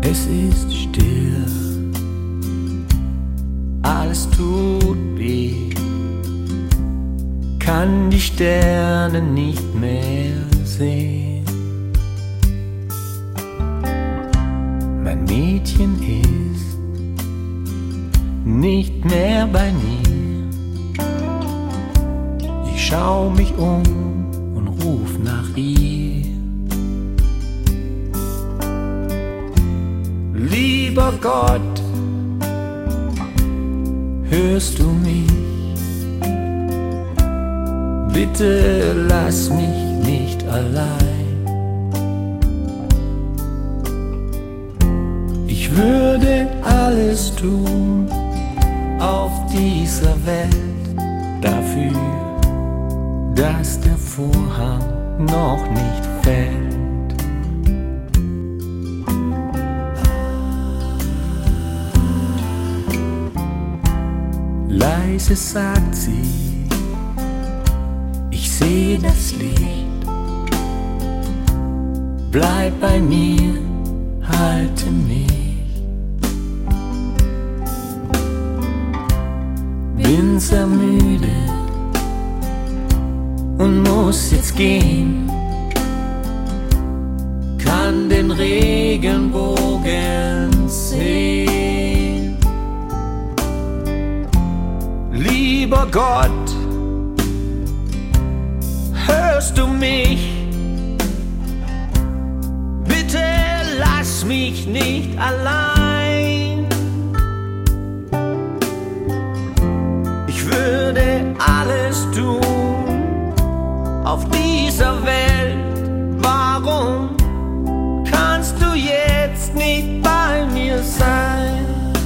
Es ist still, alles tut weh, kann die Sterne nicht mehr sehen. Mein Mädchen ist nicht mehr bei mir. Ich schau mich um und ruf nach ihr. Lieber Gott, hörst du mich? Bitte lass mich nicht allein. Ich würde alles tun auf dieser Welt dafür, dass der Vorhang noch nicht fällt. Leise sagt sie, ich sehe das Licht. Bleib bei mir, halte mich. Bin sehr müde und muss jetzt gehen. Kann den Regenbogen sehen. Lieber Gott, hörst du mich? Bitte lass mich nicht allein. Ich würde alles tun auf dieser Welt. Warum kannst du jetzt nicht bei mir sein?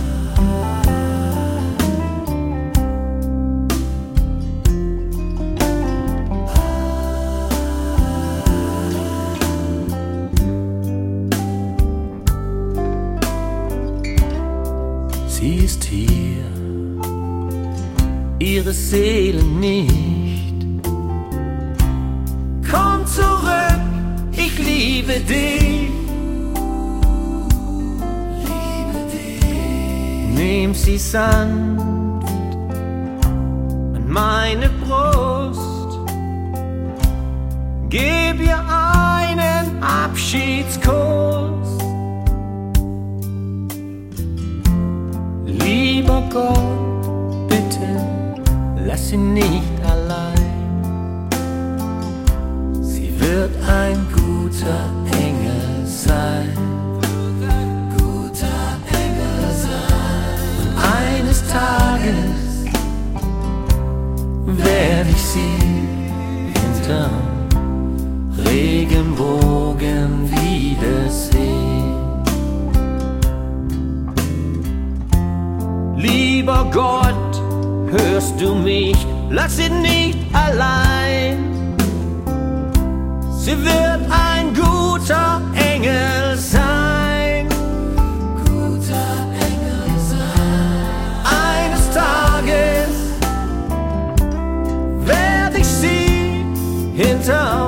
Sie ist hier, ihre Seele nicht. Komm zurück, ich liebe dich. Nimm sie sanft an meine Brust. Gib ihr einen Abschiedskuss. Lieber Gott, bitte lass sie nicht allein. Sie wird ein guter Engel sein. Und eines Tages werde ich sie hinterm Regenbogen wiedersehen. Lieber Gott, hörst du mich? Lass sie nicht allein. Sie wird ein guter Engel sein. Guter Engel sein. Eines Tages werde ich sie hinter